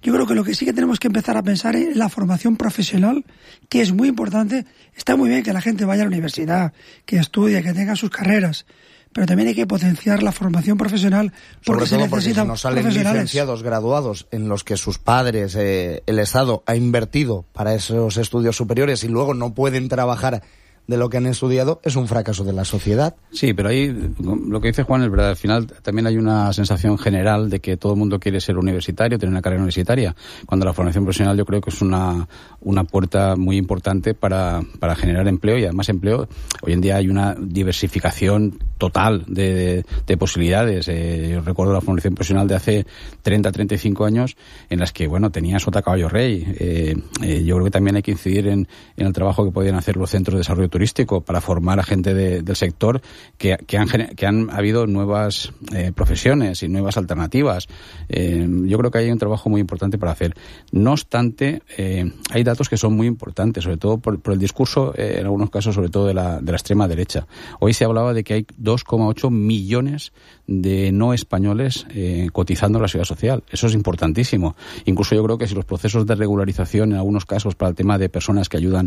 Yo creo que lo que sí que tenemos que empezar a pensar es la formación profesional, que es muy importante. Está muy bien que la gente vaya a la universidad, que estudie, que tenga sus carreras, pero también hay que potenciar la formación profesional porque se necesitan no salen licenciados, graduados, en los que sus padres, el Estado ha invertido para esos estudios superiores y luego no pueden trabajar de lo que han estudiado, es un fracaso de la sociedad. Sí, pero ahí lo que dice Juan es verdad. Al final también hay una sensación general de que todo el mundo quiere ser universitario, tener una carrera universitaria, cuando la formación profesional yo creo que es una puerta muy importante para generar empleo, y además empleo. Hoy en día hay una diversificación total de posibilidades. Yo recuerdo la formación profesional de hace 30, 35 años en las que, bueno, tenía sota caballo rey. Yo creo que también hay que incidir en el trabajo que podían hacer los centros de desarrollo turístico para formar a gente del sector, que han habido nuevas profesiones y nuevas alternativas. Yo creo que hay un trabajo muy importante para hacer. No obstante, hay datos que son muy importantes, sobre todo por el discurso, en algunos casos, sobre todo de la extrema derecha. Hoy se hablaba de que hay 2,8 millones de no españoles cotizando en la seguridad social. Eso es importantísimo. Incluso yo creo que si los procesos de regularización, en algunos casos, para el tema de personas que ayudan,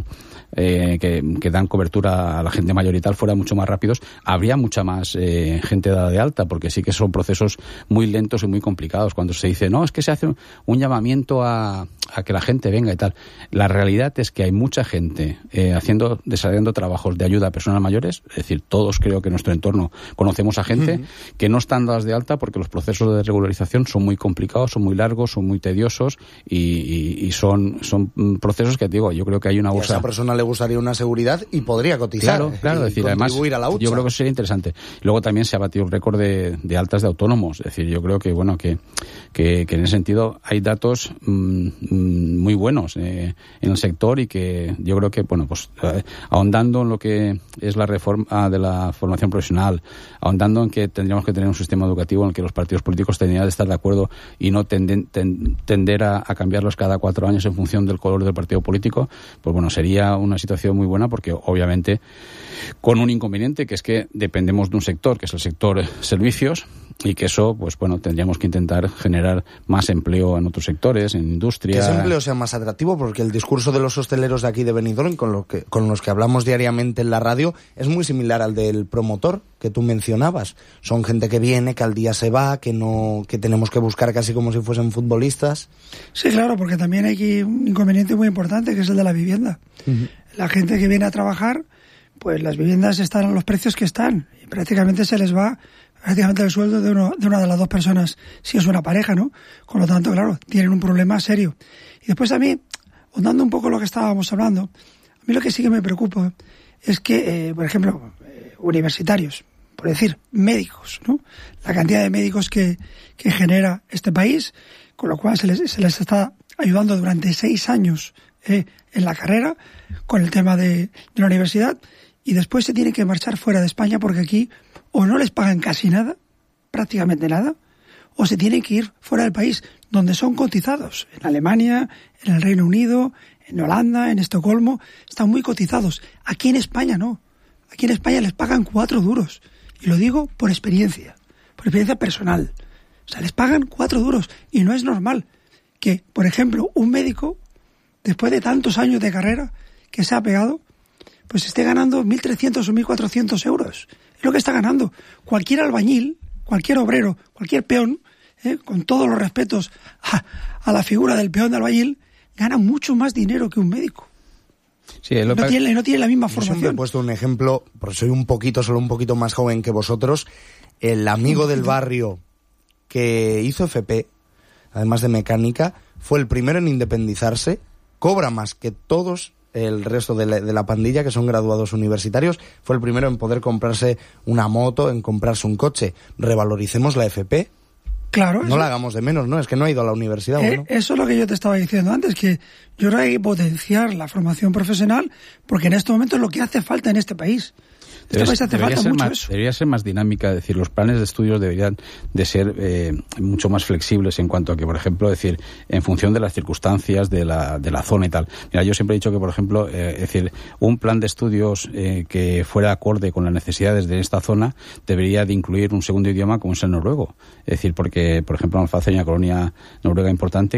que dan cobertura a la gente mayor y tal, fueran mucho más rápidos, habría mucha más gente dada de alta, porque sí que son procesos muy lentos y muy complicados. Cuando se dice, no, es que se hace un llamamiento a que la gente venga y tal. La realidad es que hay mucha gente desarrollando trabajos de ayuda a personas mayores, es decir, todos creo que en nuestro entorno conocemos a gente que no están dadas de alta porque los procesos de regularización son muy complicados, son muy largos, son muy tediosos y son procesos que, digo, yo creo que hay una bolsa. A esa persona le gustaría una seguridad y podría cotizar. Claro, es decir, además, a la hucha. Yo creo que eso sería interesante. Luego también se ha batido el récord de altas de autónomos, es decir, yo creo que, bueno, que en ese sentido hay datos muy buenos en el sector, y que yo creo que, bueno, pues ahondando en lo que es la reforma de la formación profesional, ahondando en que tendríamos que tener un sistema educativo en el que los partidos políticos tendrían de estar de acuerdo y no tender a cambiarlos cada 4 años en función del color del partido político, pues bueno, sería una situación muy buena, porque obviamente con un inconveniente, que es que dependemos de un sector, que es el sector servicios, y que eso, pues bueno, tendríamos que intentar generar más empleo en otros sectores, en industria. Que ese empleo sea más atractivo, porque el discurso de los hosteleros de aquí de Benidorm, con los que hablamos diariamente en la radio, es muy similar al del promotor que tú mencionabas. Son gente que viene, que al día se va, que tenemos que buscar casi como si fuesen futbolistas. Sí, claro, porque también hay aquí un inconveniente muy importante, que es el de la vivienda. Uh-huh. La gente que viene a trabajar, pues las viviendas están a los precios que están, y prácticamente se les va prácticamente el sueldo de una de las dos personas, si es una pareja, ¿no? Con lo tanto, claro, tienen un problema serio. Y después a mí, ahondando un poco lo que estábamos hablando, a mí lo que sí que me preocupa es que, por ejemplo, universitarios, por decir, médicos, ¿no? La cantidad de médicos que genera este país, con lo cual se les está ayudando durante 6 años en la carrera con el tema de la universidad, y después se tienen que marchar fuera de España porque aquí o no les pagan casi nada, prácticamente nada, o se tienen que ir fuera del país, donde son cotizados. En Alemania, en el Reino Unido, en Holanda, en Estocolmo, están muy cotizados. Aquí en España no. Aquí en España les pagan 4 duros. Y lo digo por experiencia personal. O sea, les pagan 4 duros. Y no es normal que, por ejemplo, un médico, después de tantos años de carrera que se ha pegado, pues esté ganando 1.300 o 1.400 euros. Es lo que está ganando. Cualquier albañil, cualquier obrero, cualquier peón, con todos los respetos a la figura del peón de albañil, gana mucho más dinero que un médico. Sí, no tiene la misma formación. Yo siempre he puesto un ejemplo, porque soy solo un poquito más joven que vosotros. El amigo del barrio que hizo FP, además de mecánica, fue el primero en independizarse, cobra más que todos el resto de la pandilla, que son graduados universitarios, fue el primero en poder comprarse una moto, en comprarse un coche. Revaloricemos la FP. Claro. No la hagamos de menos, ¿no? Es que no ha ido a la universidad. ¿No? Eso es lo que yo te estaba diciendo antes, que yo creo que hay que potenciar la formación profesional, porque en este momento es lo que hace falta en este país. Debería ser más dinámica, es decir, los planes de estudios deberían de ser mucho más flexibles en cuanto a que, por ejemplo, decir, en función de las circunstancias de la zona y tal. Mira, yo siempre he dicho que, por ejemplo, es decir, un plan de estudios que fuera acorde con las necesidades de esta zona debería de incluir un segundo idioma como es el noruego. Es decir, porque, por ejemplo, en Alfaza hay una colonia noruega importante